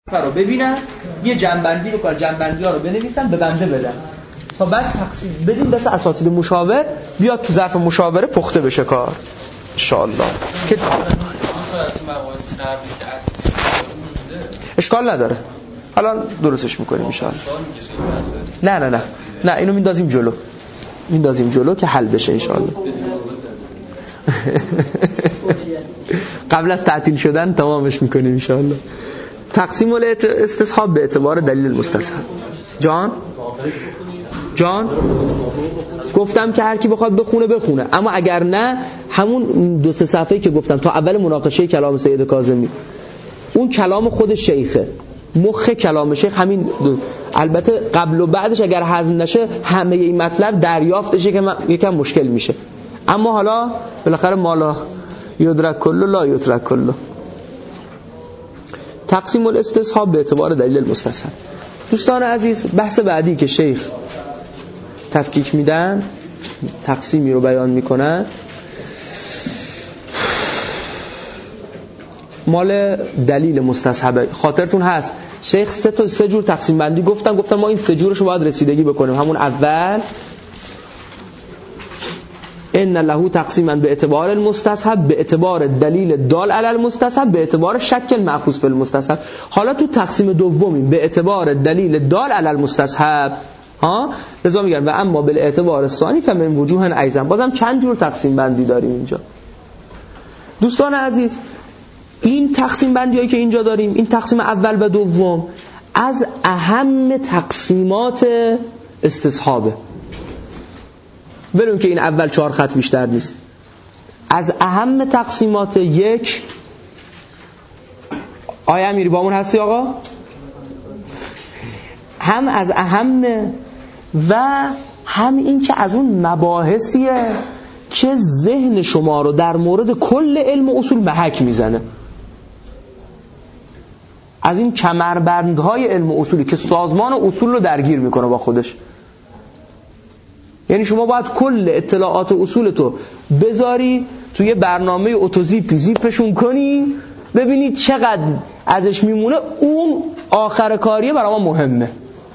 رو ببینن، یه جنبندی رو کار جنبندی‌ها رو بنویسن به بنده بدن تا بعد تقسیم بدیم بس اساتید مشاور بیاد تو ظرف مشاوره پخته بشه کار ان شاء الله. که اشکال نداره الان درستش میکنیم ان شاء الله. نه اینو میندازیم جلو که حل بشه ان شاء الله. قبل از تعطیل شدن تمامش میکنیم ان شاء الله. تقسیم الاستصحاب به اعتبار دلیل المستصحب. جان گفتم که هر کی بخواد بخونه، اما اگر نه همون 2-3 صفحه‌ای که گفتم تا اول مناقشه کلام سید کاظمی، اون کلام خود شیخه، مخ کلام شیخ همین البته قبل و بعدش اگر هضم نشه همه این مطلب دریافتشه که یکم مشکل میشه، اما حالا بالاخره مالا یدرک کله لا یترک کله. تقسیم الاستصحاب به اعتبار دلیل المستصحب. دوستان عزیز، بحث بعدی که شیخ تفکیک میدن، تقسیمی رو بیان میکنن، مال دلیل مستصحبه. خاطرتون هست شیخ 3 جور تقسیم بندی گفتن ما این 3 جورش رو باید رسیدگی بکنیم. همون اول ان له تقسیما به اعتبار المستصحب، به اعتبار دلیل دال علی المستصحب، به اعتبار شکل مأخوذ به المستصحب. حالا تو تقسیم دومیم به اعتبار دلیل دال علی المستصحب لذا میگن و اما بالاعتبار ثانی فمن وجوه ایضا. بازم چند جور تقسیم بندی داریم اینجا دوستان عزیز. این تقسیم بندی هایی که اینجا داریم، این تقسیم اول و دوم، از اهم تقسیمات استصحابه. بریم که این اول 4 خط بیشتر نیست. از اهم تقسیمات یک، آیا امیری بامون هستی آقا؟ هم از اهم و هم این که از اون مباحثیه که ذهن شما رو در مورد کل علم و اصول محک میزنه. از این کمربندهای علم و اصولی که سازمان و اصول رو درگیر میکنه با خودش. یعنی شما باید کل اطلاعات اصول تو بذاری توی برنامه زیپشون کنی، ببینید چقدر ازش میمونه، اون آخر کاریه برای ما مهمه.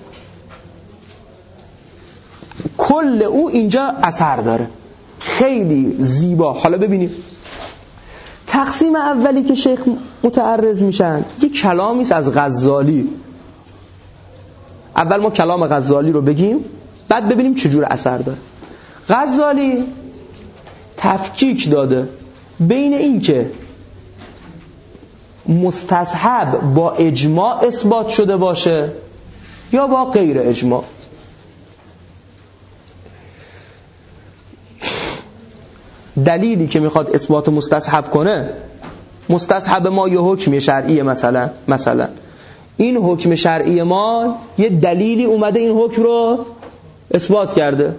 کل او اینجا اثر داره، خیلی زیبا. حالا ببینید تقسیم اولی که شیخ متعرض میشن یه کلامیست از غزالی. اول ما کلام غزالی رو بگیم، بعد ببینیم چجور اثر داره. غزالی تفکیک داده بین این که مستصحب با اجماع اثبات شده باشه یا با غیر اجماع. دلیلی که میخواد اثبات مستصحب کنه، مستصحب ما یه حکم شرعیه، مثلا این حکم شرعی ما یه دلیلی اومده این حکم رو اثبات کرده،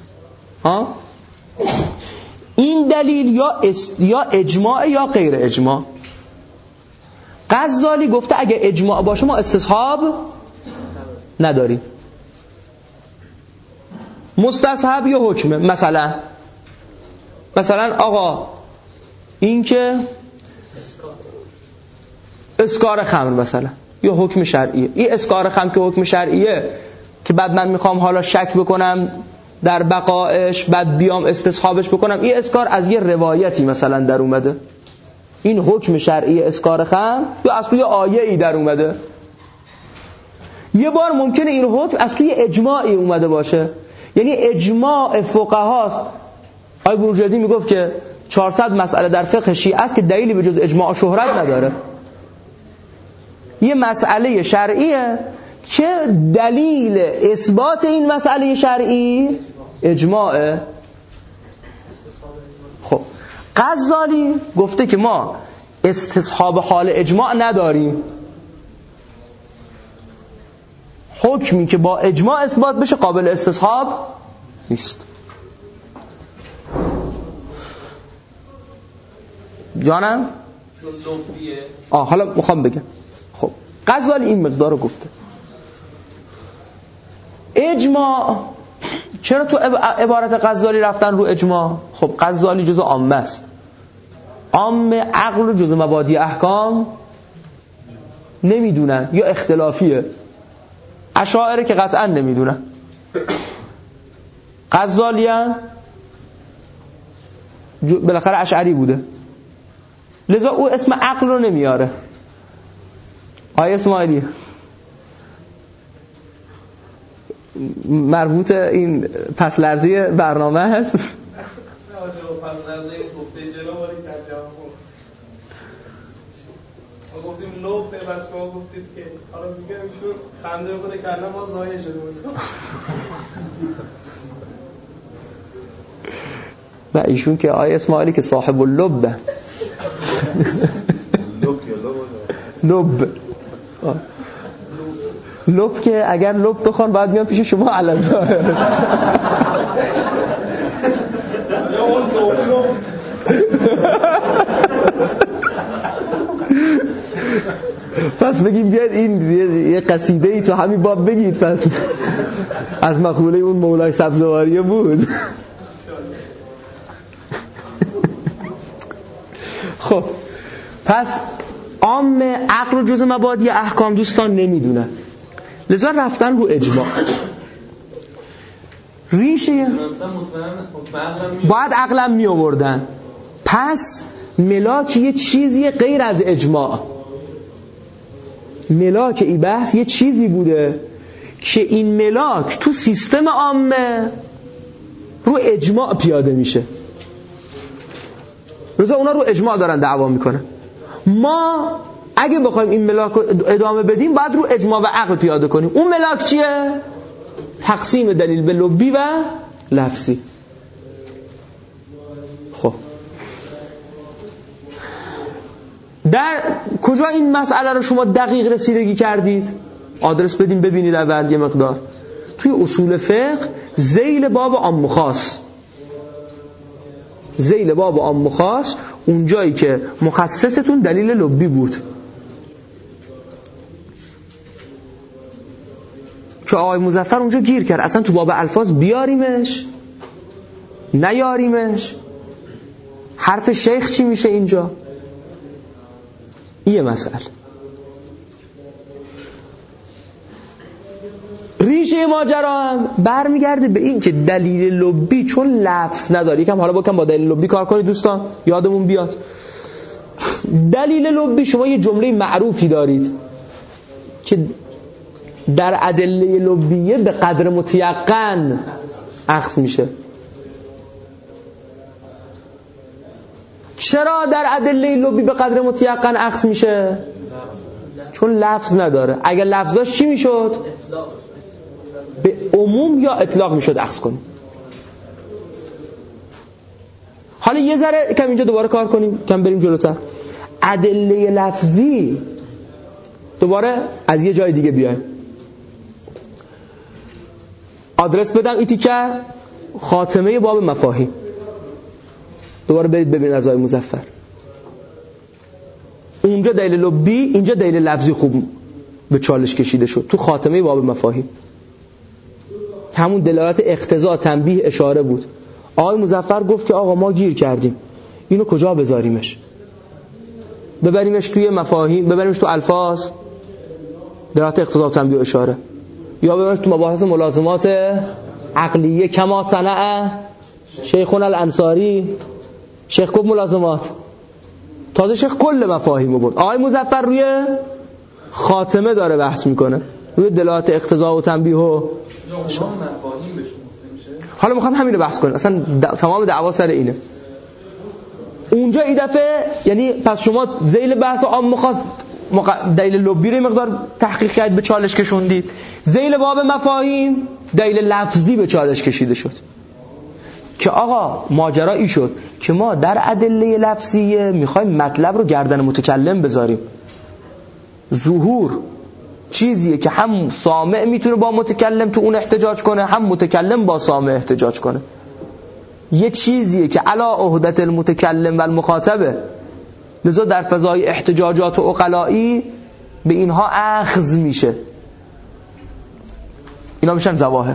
این دلیل یا اجماع یا غیر اجماع. غزالی گفته اگه اجماع باشه ما استصحاب نداریم، مستصحب یا حکمه. مثلا آقا این که اسکار خمر مثلا یا حکم شرعیه، این اسکار خمر که حکم شرعیه که بعد من میخوام حالا شک بکنم در بقایش، بعد بیام استصحابش بکنم، این اسکار از یه روایتی مثلا در اومده، این حکم شرعی اسکار خمر یا از توی آیه‌ای در اومده. یه بار ممکنه این حکم از توی اجماعی اومده باشه، یعنی اجماع فقهاست. آقای بروجردی میگفت که 400 مسئله در فقه شیعه است که دلیلی به جز اجماع شهرت نداره. یه مسئله شرعیه که دلیل اثبات این مسئله شرعی اجماعه. خب غزالی گفته که ما استصحاب حال اجماع نداریم، حکمی که با اجماع اثبات بشه قابل استصحاب نیست. جانم؟ حالا میخوام بگم. خب غزالی این مقدار رو گفته. اجماع، چرا تو عبارت غزالی رفتن رو اجماع؟ خب غزالی جزء عامه است، عام عقل و جزء مبادی احکام نمیدونن یا اختلافیه. اشاعره که قطعا نمیدونن. غزالیان بالاخره اشعری بوده، لذا او اسم عقل رو نمیاره. آیه اسماعیلی مربوط این پس لرزی برنامه هست. پس لرزی گفته جلو ولی ترجمه ما گفتیم لب به بچه ها گفتید که حالا میگه ایشون خنده بکنه کلم ما زایه شده بود. نه ایشون که آیه اسماعیلی که صاحب اللب لب که اگر لب بخوان باید میان پیش شما علازه. پس بگیم بیاید این یه قصیده ای تو همین باب بگید. پس از مقوله اون مولای سبزواریه بود. خب پس عام عقل و جزء مبادی احکام دوستان نمیدونن، لذا رفتن رو اجماع. ریشه باید عقلم می آوردن. پس ملاک یه چیزی غیر از اجماع. ملاک ای بحث یه چیزی بوده که این ملاک تو سیستم عامه رو اجماع پیاده میشه. لذا اونا رو اجماع دارن دعوا میکنن. ما اگه بخوایم این ملاک رو ادامه بدیم باید رو اجماع و عقل پیاده کنیم. اون ملاک چیه؟ تقسیم دلیل به لبی و لفظی. خب در کجا این مسئله رو شما دقیق رسیدگی کردید؟ آدرس بدیم ببینید. اول یه مقدار توی اصول فقه ذیل باب عام و خاص، ذیل باب عام و خاص، اون جایی که مخصصتون دلیل لبی بود که آقای مظفر اونجا گیر کرد اصلا تو باب الفاظ بیاریمش نیاریمش، حرف شیخ چی میشه اینجا. یه مسئله ریشه ماجرا هم برمیگرده به این که دلیل لبی چون لفظ نداره. یکم حالا با دلیل لبی کار کنید دوستان، یادمون بیاد. دلیل لبی شما یه جمله معروفی دارید که در ادله لبیه به قدر متیقن اخذ میشه. چرا در ادله لبی به قدر متیقن اخذ میشه؟ چون لفظ نداره. اگر لفظاش چی میشد؟ به عموم یا اطلاق میشد اخذ کنیم. حالا یه ذره کم اینجا دوباره کار کنیم، کم بریم جلوتر. ادله لفظی دوباره از یه جای دیگه بیایم. آدرس بدم ایتیکه خاتمه باب مفاهیم. دوباره برید ببینید از آقای مظفر. اونجا دلیل لبی، اینجا دلیل لفظی خوب به چالش کشیده شد تو خاتمه باب مفاهیم. همون دلالت اقتضا، تنبیه، اشاره بود. آقای مظفر گفت که آقا ما گیر کردیم، اینو کجا بذاریمش؟ ببریمش توی مفاهیم، ببریمش تو الفاظ، دلالت اقتضا، تنبیه و اشاره، یا ببریمش تو مباحث ملازمات عقلیه کما صنع شیخون الانصاری. شیخ گفت ملازمات، تازه شیخ کل مفاهیم رو برد. آقای مظفر روی خاتمه داره بحث میکنه، روی دلالت اقتضا و تنبیه و حالا میخوام همین رو بحث کنیم. اصلا تمام دعوا سر اینه. اونجا این دفعه یعنی پس شما ذیل بحث عام خاص دلیل لبی رو مقدار تحقیق کرد، به چالش کشوندید. ذیل باب مفاهیم دلیل لفظی به چالش کشیده شد که آقا ماجرا ای شد که ما در ادله لفظیه میخوایم مطلب رو گردن متکلم بذاریم. ظهور چیزیه که هم سامع میتونه با متکلم تو اون احتجاج کنه، هم متکلم با سامع احتجاج کنه. یه چیزیه که علا عهدت المتکلم و المخاطبه، لذا در فضای احتجاجات و عقلائی به اینها اخذ میشه. اینا میشن ظواهر.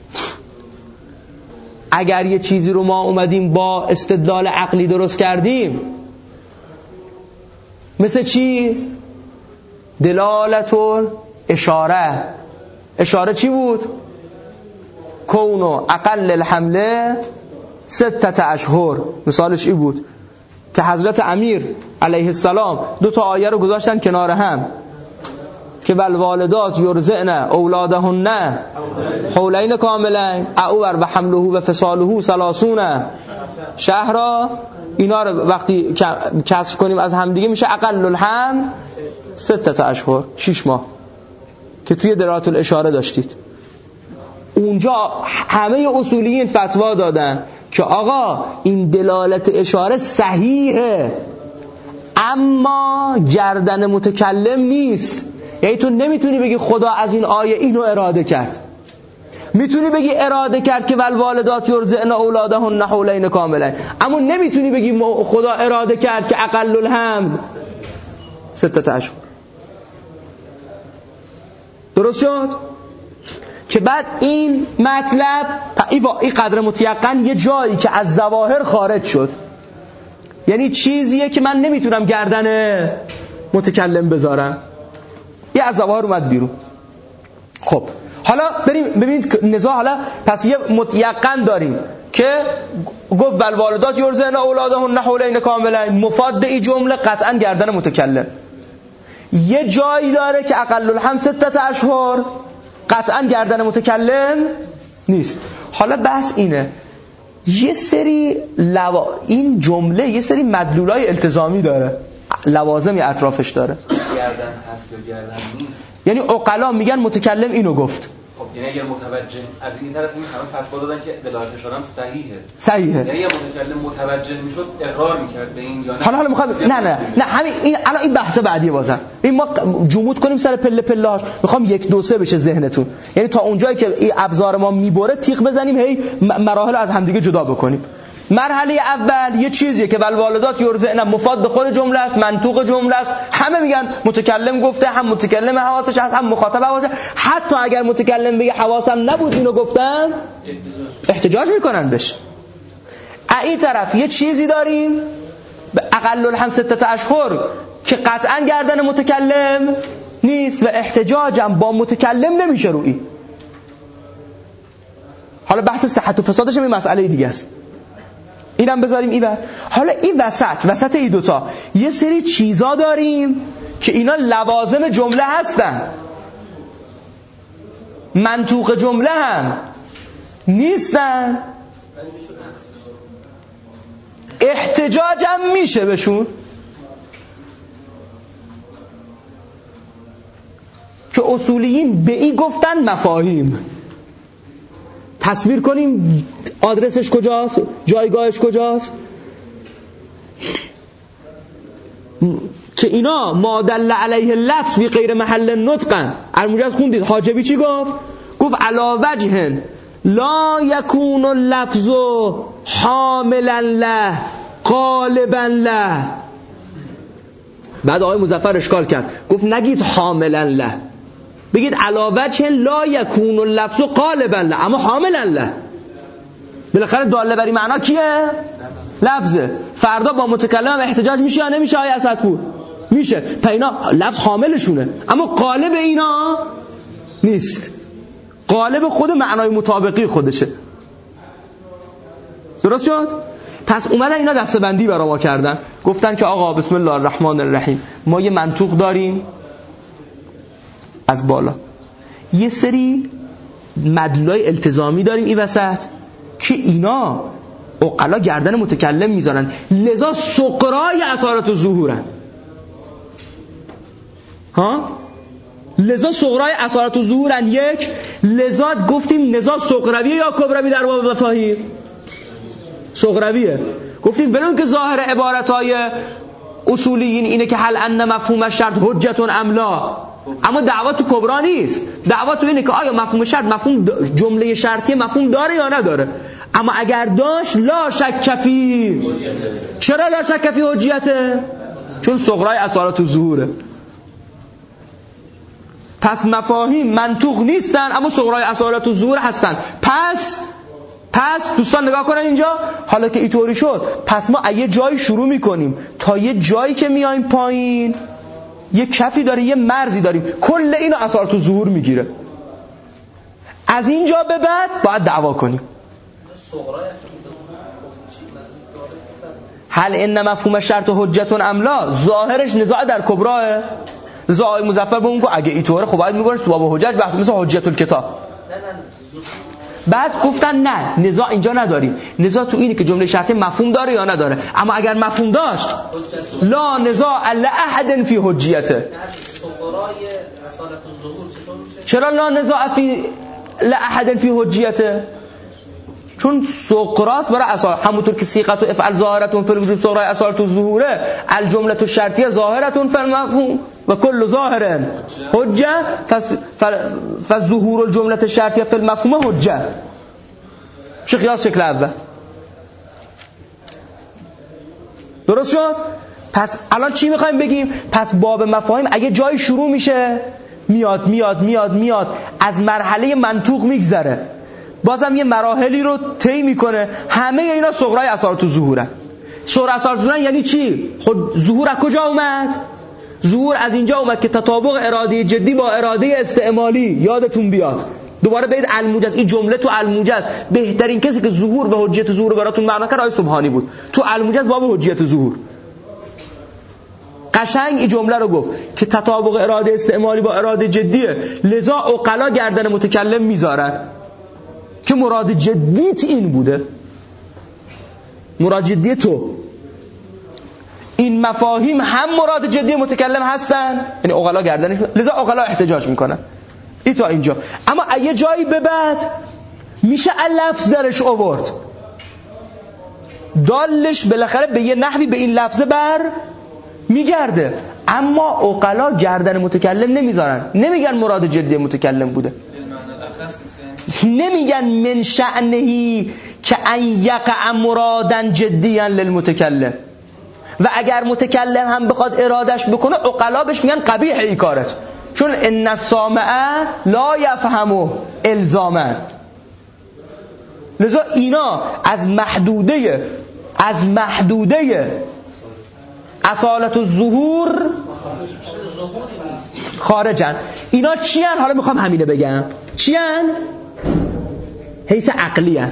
اگر یه چیزی رو ما اومدیم با استدلال عقلی درست کردیم، مثل چی؟ دلالت اشاره. اشاره چی بود؟ کونو اقل الحمله 6 اشهر. مثالش این بود که حضرت امیر علیه السلام 2 آیه رو گذاشتن کنار هم که والوالدات یرضعن اولادهن حولین کاملین او و حمله و فصاله 30 شهرا. اینا رو وقتی کسر کنیم از هم دیگه میشه اقل الحمل 6 اشهر، 6 ماه که توی دلالت الاشاره داشتید. اونجا همه اصولیین فتوا دادن که آقا این دلالت اشاره صحیحه اما گردن متکلم نیست. یعنی تو نمیتونی بگی خدا از این آیه اینو اراده کرد. میتونی بگی اراده کرد که والوالدات یرضعن اولادهن حولین کاملین، اما نمیتونی بگی خدا اراده کرد که اقل الحمل 6 اشهر. درست شد؟ که بعد این مطلب این قدر متیقن یه جایی که از ظواهر خارج شد، یعنی چیزیه که من نمیتونم گردن متکلم بذارم، یه از ظواهر اومد بیرون. خب حالا بریم ببینید نزاع. حالا پس یه متیقن داریم که گفت والوالدات یرضعن اولادهن حولین کاملین، مفاد این جمله قطعا گردن متکلم. یه جایی داره که اقل الحمل 6 اشهر، قطعا گردن متکلم نیست. حالا بحث اینه یه سری این جمله یه سری مدلولای التزامی داره، لوازمی اطرافش داره. گردن هست یا گردن نیست؟ یعنی عقلا میگن متکلم اینو گفت. خب یعنی اگر متوجه از این طرف این همه فتوا دادن که دلالت اشاره هم صحیحه. یعنی اگر متکلم متوجه میشد اقرار میکرد به این یا نه؟ حالا میخوام نه همین این الان این بحث بعدیه. بازم این ما جمود کنیم سر پله پله‌هاش. میخوام 1 2 3 بشه ذهنتون، یعنی تا اونجایی که این ابزار ما میبره تیغ بزنیم، هی مراحل از همدیگه جدا بکنیم. مرحله اول یه چیزیه که والوالدات یرضعن مفاد خود جمله است، منطوق جمله است. همه میگن متکلم گفته، هم متکلم حواسش هست، هم مخاطب حواسش. حتی اگر متکلم بگه حواسم نبود اینو گفتم، احتجاج میکنن بهش. این طرف یه چیزی داریم به اقل الحمل 6 اشهر که قطعا گردن متکلم نیست و احتجاجم با متکلم نمیشه روی. حالا بحث صحت و فسادش هم این مسئله دیگه است، اینم بذاریم این بعد. حالا این وسط این دوتا یه سری چیزا داریم که اینا لوازم جمله هستن، منطوق جمله هم نیستن، احتجاج هم میشه بهشون، که اصولیین به این گفتن مفاهیم. تصویر کنیم آدرسش کجاست، جایگاهش کجاست، که اینا ما دل علیه اللفظ فی غیر محل نطق. الموجز خوندید حاجبی چی گفت؟ گفت علی وجه لا یکون اللفظ حاملا له غالبا له. بعد آقای مظفر اشکال کرد، گفت نگید حاملا له، بگید علی وجه لا یکون اللفظ غالبا له، اما حاملا له. بالاخره داله بر این معنا کیه؟ لفظه. فردا با متکلم احتجاج میشه یا نمیشه؟ آیه اسدپور میشه. تا اینا لفظ حاملشونه، اما قالب اینا نیست، قالب خود معنای مطابقی خودشه. درست شد؟ پس اومدن اینا دسته‌بندی برای ما کردن، گفتن که آقا بسم الله الرحمن الرحیم، ما یه منطوق داریم از بالا، یه سری مدلولای التزامی داریم این وسط که اینا عقلا گردن متکلم میذارن، لذا سقرای اثارات ظهورن. لذا سقرای اثارات ظهورن. یک، لذا گفتیم نزاع سقرویه یا کبروی در باب مفاهیم؟ سقرویه. گفتیم ولون که ظاهر عبارتای اصولیین اینه که هل ان مفهوم شرط حجتون املا، اما دعوا تو کبرا نیست. دعوا تو اینه که آیا مفهوم شرط، مفهوم جمله شرطی مفهوم داره یا نداره. اما اگر داشت لا شک فی. چرا لا شک فی حجیته؟ چون صغرای اثارات ظهوره. پس مفاهیم منطوق نیستن اما صغرای اثارات ظهور هستن. پس دوستان نگاه کنن اینجا. حالا که اینطوری شد، پس ما از یه جایی شروع میکنیم تا یه جایی که میایم پایین یه کفی داره، یه مرزی داریم، کل اینو اصالت الظهور میگیره. از اینجا به بعد باید دعوا کنیم. هل ان مفهوم شرط حجت ام لا، ظاهرش نزاع در کبراه. نزاع مظفر به اون که اگه اینطوره خب باید میگونش تو باب حجت، بحث مثل حجت الکتاب. بعد گفتن نه، نزاع اینجا نداریم، نزاع تو اینه که جمله شرطی مفهوم داره یا نداره. اما اگر مفهوم داشت لا نزاع لاحد فی حجیته. چرا لا نزاع فی لاحد فی حجیته؟ چون سقراط برای اصالت، همونطور که صیغه و افعل ظاهرتون فی الوجوب سقرای اصالت الظهوره، الجمله الشرطیه ظاهرتون فی المفهوم و کل ظاهر حجه، فظهور الجمله الشرطیه فی المفهوم حجه. چه قیاس شکل اول؟ درست شد؟ پس الان چی میخوایم بگیم؟ پس باب مفاهیم اگه جای شروع میشه میاد از مرحله منطوق میگذره، بازم یه مراحلی رو طی میکنه. همه اینا صغرای اصالت الظهورن. صغرای اصالت الظهورن یعنی چی؟ خود ظهور از کجا اومد؟ ظهور از اینجا اومد که تطابق اراده جدی با اراده استعمالی یادتون بیاد. دوباره بید الموجز، این جمله تو الموجز بهترین کسی که ظهور به حجیت ظهور براتون معنا کرد آقای سبحانی بود. تو الموجز باب حجیت ظهور قشنگ این جمله رو گفت که تطابق اراده استعمالی با اراده جدیه، لذا عقلا گردن متکلم میذارن که مراد جدیت این بوده، مراد جدی تو. این مفاهیم هم مراد جدی متکلم هستن، یعنی عقلا گردنش، لذا عقلا احتجاج میکنن. این تا اینجا. اما یه جایی به بعد میشه لفظ درش آورد، دالش بالاخره به یه نحوی به این لفظه بر میگرده، اما عقلا گردن متکلم نمیذارن، نمیگن مراد جدی متکلم بوده، نمیگن من شأنهی که ان یقع مرادا جدیا للمتکلم. و اگر متکلم هم بخواد ارادش بکنه عقلا بهش میگن قبیح ای کارت، چون ان السامع لا یفهمه الزاما. لذا اینا از محدوده اصالت الظهور خارجن. اینا چی هن؟ حالا میخوام همینه بگم چی هن؟ حیث عقلی هن.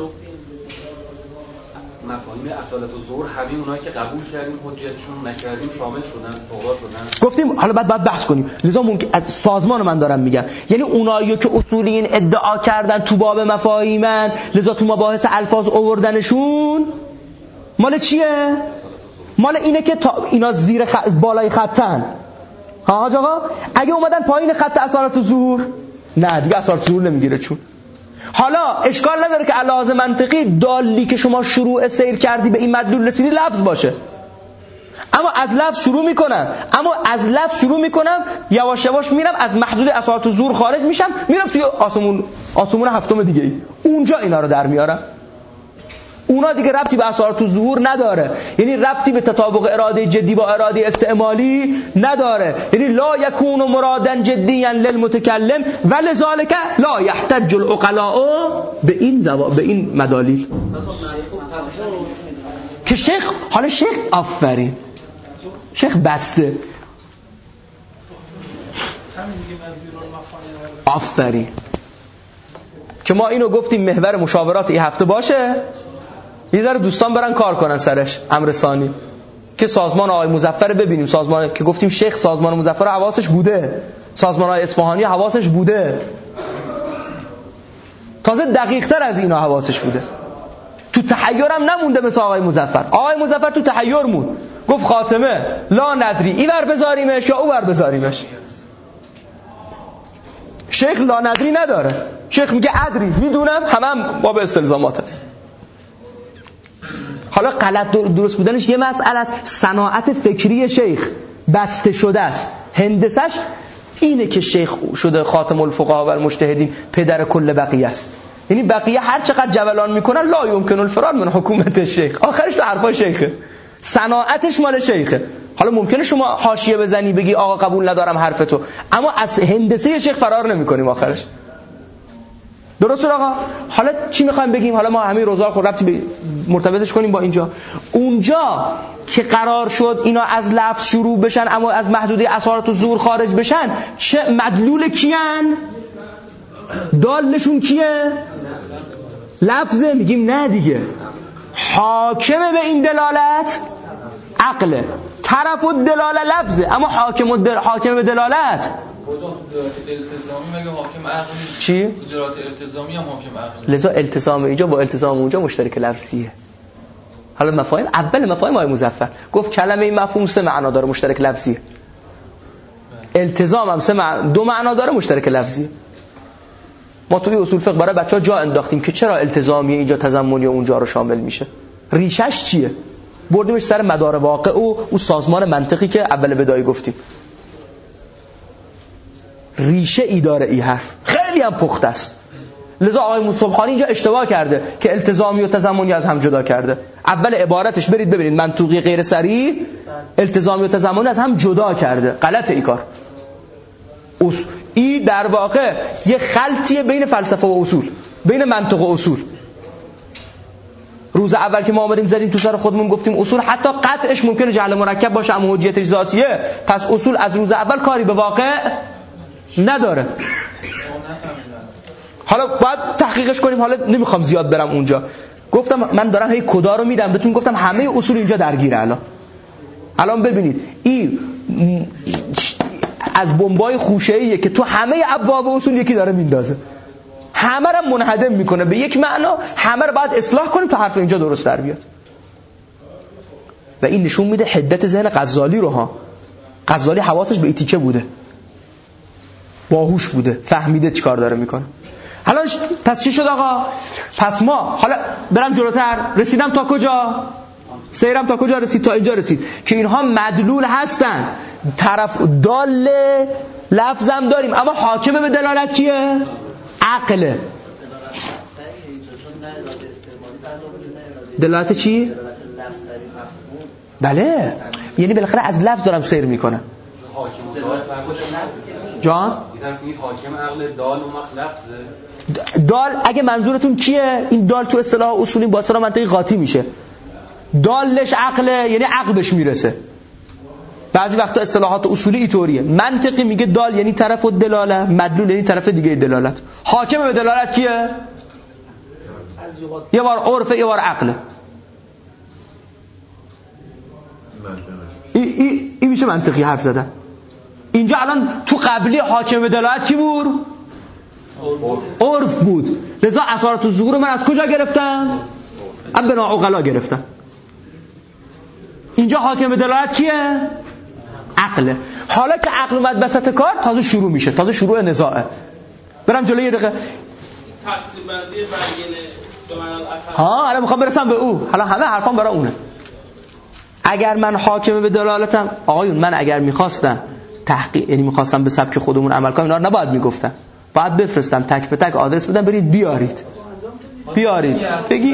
مفاهیم اصالت الظهور همین اونایی که قبول کردیم حجیتشون نکردیم شامل شدن، صغرا شدن. گفتیم حالا بعد بحث کنیم. لذا ممکن از سازمان من دارم میگم، یعنی اونایی که اصولیین ادعا کردن تو باب مفاهیمن، لذا تو مباحث الفاظ آوردنشون مال چیه؟ مال اینه که اینا زیر بالای خطن. ها حاج آقا، اگه اومدن پایین خط اصالت الظهور نه دیگه اصالت الظهور نمیگیره. چون حالا اشکال نداره که علاوه منطقی دالی که شما شروع سیر کردی به این مدلول رسیدی لفظ باشه، اما از لفظ شروع میکنم یواش یواش میرم از محدود اصالت الظهور خارج میشم، میرم توی آسمون هفتم دیگه ای. اونجا اینا رو در میارم. اونا دیگه ربطی به اصالت الظهور نداره، یعنی ربطی به تطابق اراده جدی با اراده استعمالی نداره، یعنی لا یکون مرادا جدیا للمتکلم ولذالک لا یحتج العقلاء به این مدالیل که شیخ آفرین شیخ بسته آفرین که ما اینو گفتیم محور مشاورات این هفته باشه، یه ذره دوستان برن کار کنن سرش. امر ثانی که سازمان آقای مظفر ببینیم، سازمان که گفتیم شیخ سازمان مظفر حواسش بوده، سازمان های اصفهانی حواسش بوده، تازه دقیق تر از اینا حواسش بوده. تو تحیرم نمونده مثل آقای مظفر. آقای مظفر تو تحیر موند، گفت خاتمه لا ندری ای ور بذاریمش یا او ور بذاریمش. شیخ لا ندری نداره، شیخ میگه ادری، میدونم، هم باب استلزاماته. حالا غلط درست بودنش یه مسئله است، صناعت فکری شیخ بسته شده است. هندسش اینه که شیخ شده خاتم الفقها و المجتهدین، پدر کل بقیه است. یعنی بقیه هر چقدر جولان میکنن لا یمکن الفرار من حکومت شیخ، آخرش تو حرفای شیخه، صناعتش مال شیخه. حالا ممکنه شما حاشیه بزنی بگی آقا قبول ندارم حرفتو، اما از هندسه شیخ فرار نمیکنیم آخرش. درست آقا؟ حالا چی میخوایم بگیم؟ حالا ما همین روزا خود ربطی مرتبطش کنیم با اینجا. اونجا که قرار شد اینا از لفظ شروع بشن اما از محدوده اثارات و ظهور خارج بشن، چه مدلول کیان؟ دالشون کیه؟ لفظه. میگیم نه دیگه، حاکمه به این دلالت عقله. طرف و دلاله لفظه اما حاکم به دلالت التزامی مگه حاکم عقلی؟ چی؟ اجرات التزامی هم حاکم عقلی. لذا التزام اینجا با التزام اونجا مشترک لفظیه. حالا مفاهیم، اول مفاهیم آقای مظفر گفت کلمه این مفهوم 3 معنا داره مشترک لفظیه. التزام هم 2 معنا داره مشترک لفظیه. ما توی اصول فقه برای بچه‌ها جا انداختیم که چرا التزامی اینجا تضمنی و اونجا رو شامل میشه. ریشش چیه؟ بردیمش سر مدار واقع و اون سازمان منطقی که اول بدایی گفتیم. ریشه ای داره این حرف، خیلی هم پخته است. لذا آقای صبحانی اینجا اشتباه کرده که التزامی و تضمنی از هم جدا کرده. اول عبارتش برید ببینید منطوقی غیر صریح التزامی و تضمنی از هم جدا کرده. غلطه این کار. این در واقع یه خلطیه بین فلسفه و اصول، بین منطق و اصول. روز اول که ما آمدیم زدیم تو سر خودمون گفتیم اصول حتی قطعش ممکنه جعل مرکب باشه اما حجیتش ذاتیه، پس اصول از روز اول کاری به واقع نداره. حالا باید تحقیقش کنیم، حالا نمیخوام زیاد برم اونجا. گفتم من دارم هی کدا رو میدم بهتون، گفتم همه اصول اینجا درگیره. الان ببینید این از بمبای خوشه‌ایه که تو همه ابواب اصول یکی داره میندازه، همه رو منهدم میکنه به یک معنا، همه رو باید اصلاح کنیم تا حرف اینجا درست در بیاد. و این نشون میده حدت ذهن غزالی رو ها. غزالی حواسش به ایتیکه بوده، باهوش بوده، فهمیده چیکار داره میکنه. حالا پس چی شد آقا؟ پس ما حالا برم جلوتر، رسیدم تا کجا؟ سیرم تا کجا رسید؟ تا اینجا رسید که اینها مدلول هستن. طرف دال لفظم داریم اما حاکم به دلالت کیه؟ عقله. دلالت چی؟ بله، یعنی بالاخره از لفظ دارم سیر میکنم. جان؟ حاکم عقل دال و لفظه. دال اگه منظورتون کیه؟ این دال تو اصطلاح اصولی با اصطلاح منطقی قاطی میشه. دالش عقله یعنی عقل بهش میرسه. بعضی وقتا اصطلاحات اصولی اینطوریه. منطقی میگه دال یعنی طرف و دلاله، مدلول یعنی طرف دیگه دلالت. حاکم به دلالت کیه؟ یه بار عرفه یه بار عقله. این میشه منطقی حرف زدن. اینجا الان تو قبلی حاکم به دلالت کی بود؟ عرف بود. لذا اثارات الظهور من از کجا گرفتم؟ از بنا عقلا گرفتم. اینجا حاکم به دلالت کیه؟ عقله. حالا که عقل اومد وسط کار تازه شروع میشه، تازه شروع نزاعه. برم جلوی یه دقیقه. تقسیم بندی بیان به معنی ها الان میخوام برسم به او. حالا همه حرفام برای اونه. اگر من حاکم به دلالتم آقایون، من اگر میخواستم تحقیق، یعنی میخواستم به سبک خودمون عمل کنم، اینا رو نباید میگفتم. باید بفرستم تک به تک آدرس بدم برید بیارید بگی.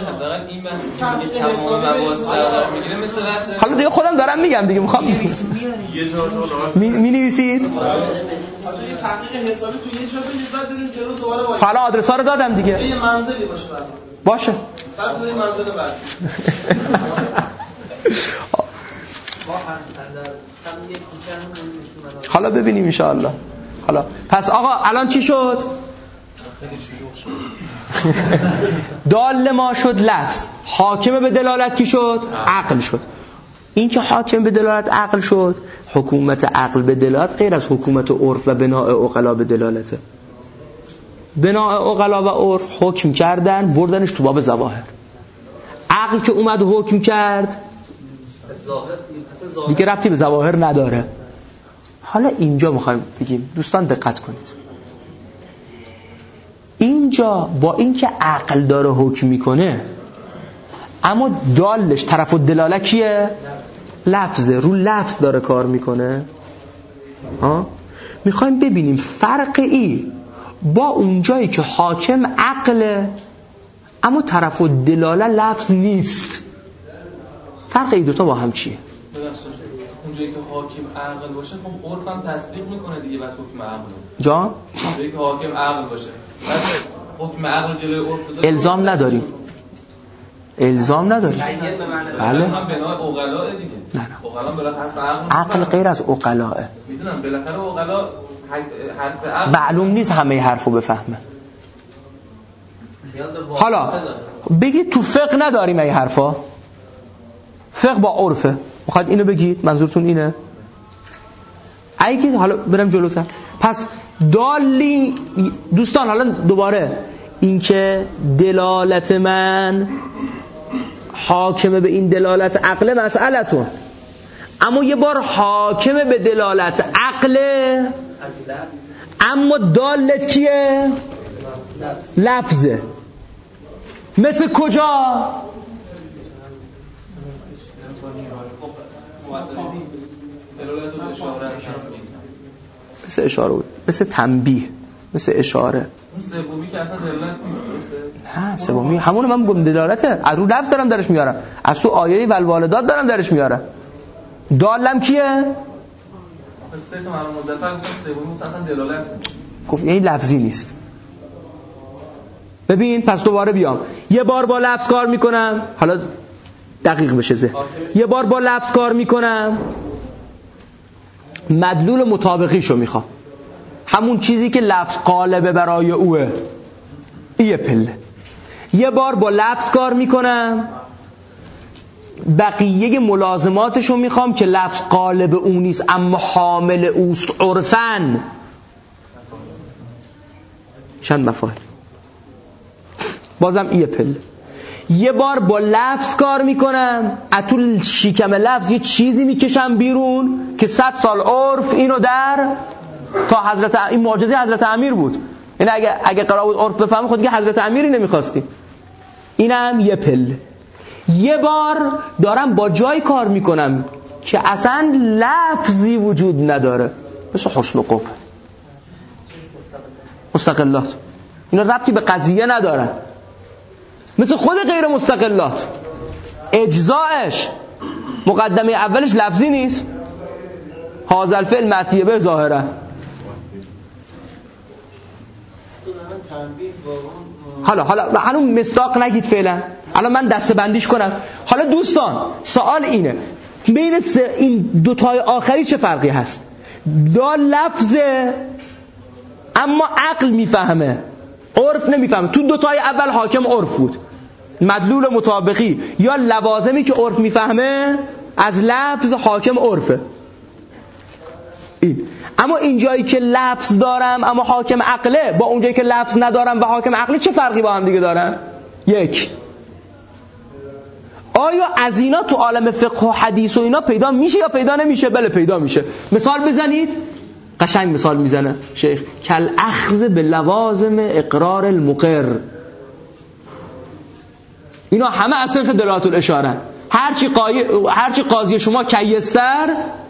حالا دیگه خودم دارم میگم دیگه، میخوام می‌نویسید. تحقیق حسابی تو یه جا بنویسید بعد بریم جلو دوباره وایس. حالا آدرس‌ها رو دادم دیگه. یه منزلی باشه. بعد بریم منزل بعد. حالا ببینیم ان شاء الله. حالا پس آقا الان چی شد؟ دال ما شد لفظ، حاکم به دلالت کی شد؟ عقل شد. این که حاکم به دلالت عقل شد، حکومت عقل به دلالت غیر از حکومت عرف و بناء عقلا به دلالته. بناء عقلا و عرف حکم کردن بردنش تو باب ظواهر. عقل که اومد حکم کرد دیگه ربطی به ظواهر نداره. حالا اینجا میخوایم بگیم دوستان دقت کنید، اینجا با اینکه عقل داره حکم میکنه اما دالش طرف الدلاله کیه؟ لفظه، رو لفظ داره کار میکنه. میخوایم ببینیم فرق ای با اونجایی که حاکم عقله اما طرف الدلاله لفظ نیست، فرق ای دوتا با هم چیه؟ اونجایی که حاکم عقل باشه خب عرف هم تصدیق میکنه دیگه بعد حکم عقل. جان؟ اونجایی که حاکم عقل باشه بعد حکم عقل جلوی عرف الزام نداریم. الزام نداری. بله. نه عقل غیر از عقلاء. میدونم بالاخره عقلا حرف معلوم نیست همه حرفو بفهمه. حالا بگید تو فقه نداریم این حرفا. فقه با عرفه. میخواد اینو بگید؟ منظورتون اینه؟ اگه حالا برم جلوتر. پس دالی دوستان، حالا دوباره این که دلالت من حاکمه به این دلالت عقل مسئلتون، اما یه بار حاکمه به دلالت عقله، اما دالت کیه؟ لفظه. مثل کجا؟ مثل اشاره بود، مثل تنبیه، مثل اشاره. اون سومی که اصلا دلالت نیست. ها سومی همون من میگم دلالته. از رو لفظ دارم درش میارم، از تو آیه والوالدات دارم درش میارم. دالم کیه؟ سه تا معلوم مضافه گفت سومی اصلا دلالت گفت یعنی لفظی نیست. ببین پس دوباره بیام یه بار با لفظ کار میکنم، حالا دقیق بشه ذهن. یه بار با لفظ کار میکنم، مدلول مطابقیشو میخوام، همون چیزی که لفظ قالبه برای اوه، یه پله. یه بار با لفظ کار میکنم، بقیه ملازماتشو میخوام که لفظ قالب اون نیست اما حامل اوست عرفن. چند مفاهیم. بازم یه پله. یه بار با لفظ کار میکنم، اتو شیکم لفظ یه چیزی میکشم بیرون که 100 سال عرف اینو در تا این معجزه حضرت امیر بود. یعنی اگه قرار بود عرف بفهمه خود دیگه حضرت امیری نمیخواستیم. اینم یه پله. یه بار دارم با جای کار میکنم که اصلا لفظی وجود نداره، مثل حسن و قبح، مستقلات، اینا ربطی به قضیه ندارن، مثل خود غیر مستقلات. اجزاءش مقدمه اولش لفظی نیست، هذا الفعل معطیه به ظاهره. حالا هنوز مصداق نگید فعلا، الان من دسته بندیش کنم. حالا دوستان سوال اینه، بین این دوتای آخری چه فرقی هست؟ دا لفظه اما عقل میفهمه، عرف نمیفهمه. تو دوتای اول حاکم عرف بود، مدلول مطابقی یا لوازمی که عرف میفهمه از لفظ حاکم عرفه. این اما اینجایی که لفظ دارم اما حاکم عقله، با اونجایی که لفظ ندارم و حاکم عقله چه فرقی با هم دیگه دارن؟ یک، آیا از اینا تو عالم فقه و حدیث و اینا پیدا میشه یا پیدا نمیشه؟ بله پیدا میشه. مثال بزنید. قشنگ مثال میزنه شیخ، کل اخذ به لوازم اقرار المقر. اینا همه از صنف دلالت الاشاره. هرچی قاضی شما کیستر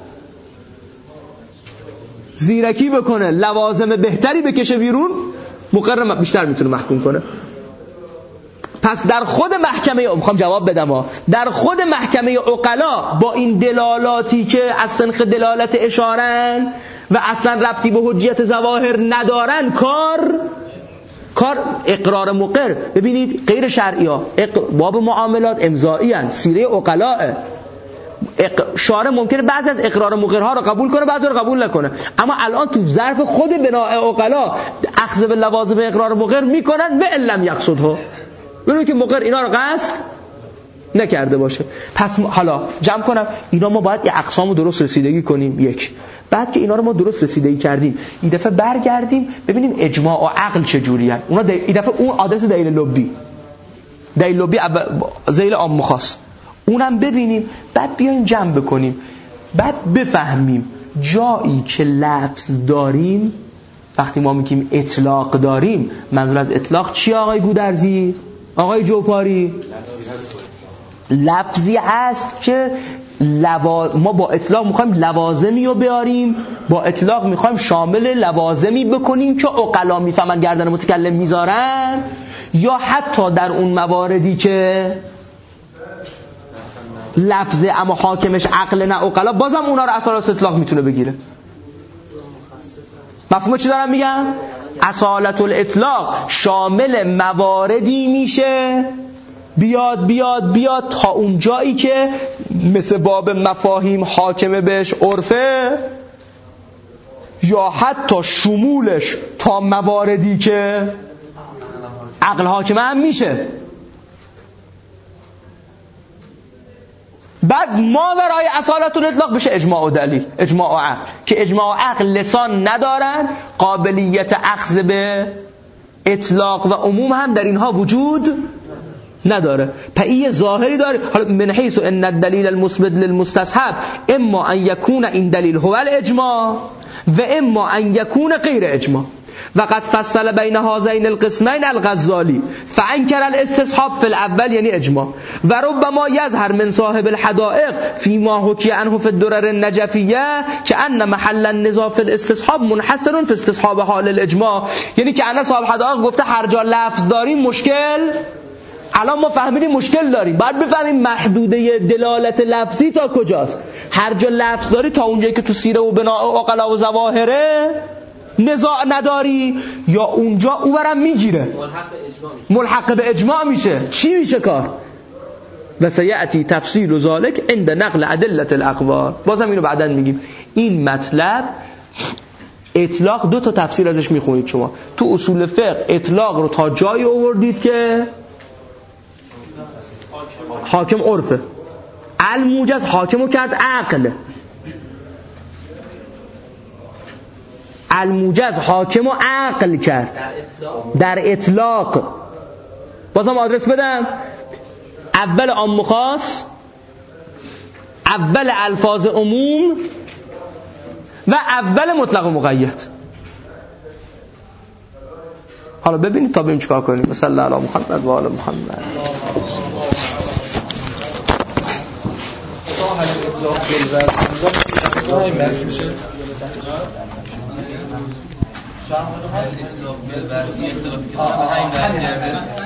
زیرکی بکنه، لوازم بهتری بکشه بیرون، مقرر بیشتر میتونه محکوم کنه. پس در خود محکمه، میخوام جواب بدم، در خود محکمه عقلا با این دلالاتی که از سنخ دلالت اشارن و اصلا ربطی به حجیت ظواهر ندارن، کار اقرار مقر. ببینید غیر شرعی ها باب معاملات امضایی هن، سیره عقلاء. شارع ممکنه بعضی از اقرار مقرها رو قبول کنه، بعضی رو قبول نکنه، اما الان تو ظرف خود بناء عقلا اخذ به لوازم اقرار مقر میکنن و علم یقصدها، ببینید که مقر اینا رو قصد نکرده باشه. پس حالا جمع کنم، اینا ما باید یه اقسامو درست رسیدگی کنیم. یک، بعد که اینا رو ما درست رسیدگی کردیم، این دفعه برگردیم ببینیم اجماع و عقل چجوریه. اونا این دفعه اون آدرس دلیل لبی ذیل عام مخاص اونم ببینیم، بعد بیایم جمع بکنیم، بعد بفهمیم جایی که لفظ داریم. وقتی ما میگیم اطلاق داریم، منظور از اطلاق چی آقای گودرزی؟ آقای جوپاری؟ لفظی هست که ما با اطلاق میخوایم لوازمی رو بیاریم، با اطلاق میخوایم شامل لوازمی بکنیم که عقلا میفهمن گردن متکلم میذارن، یا حتی در اون مواردی که لفظه اما حاکمش عقل نه عقلا، بازم اونا رو اصالت اطلاق میتونه بگیره. مفهوم چی دارم میگم؟ اصالت الاطلاق شامل مواردی میشه بیاد تا اون جایی که مثل باب مفاهیم حاکمه بهش عرفه، یا حتی شمولش تا مواردی که عقل حاکمه هم میشه. بعد ما ورای اصالت الاطلاق بشه اجماع و دلیل، اجماع و عقل، که اجماع و عقل لسان ندارن، قابلیت اخذ به اطلاق و عموم هم در اینها وجود نداره. پس این ظاهری داره. حالا من حیث ان الدلیل المثبت للمستصحب اما ان یکون این دلیل هو الاجماع و اما ان یکون غیر اجماع. وقد فصل بین هذین القسمین الغزالی فانکر الاستصحاب فی الاول یعنی اجماع و ربما یظهر من صاحب الحدائق فيما حكي عنه في الدرر النجفیه که ان محل النزاع فی الاستصحاب منحصر فی استصحاب حال الاجماع. یعنی که انا صاحب حدائق گفته هر جا لفظ داریم مشکل، الان ما فهمیدیم مشکل داریم، باید بفهمیم محدوده دلالت لفظی تا کجاست. هر جا لفظ داری تا اونجایی که تو سیره و بناء و عقلا و ظواهره نزاع نداری، یا اونجا اوورم میگیره ملحق به اجماع میشه. چی میشه کار؟ و سیأتی تفصیل ذالک عند نقل ادله الاقوال. بازم اینو بعداً میگیم. این مطلب اطلاق دو تا تفسیر ازش میخونید شما تو اصول فقه. اطلاق رو تا جایی آوردید که حاکم عرفه، الموجز حاکمو کرد عقل، الموجز حاکم و عقل کرد در اطلاق. بازم آدرس بدم، اول عام و خاص، اول الفاظ عموم و اول مطلق و مقید. حالا ببینید تا ببینیم چیکار کنیم. مثلا الله علی محمد و آل محمد. الاطلاق بالبرسی اختلاف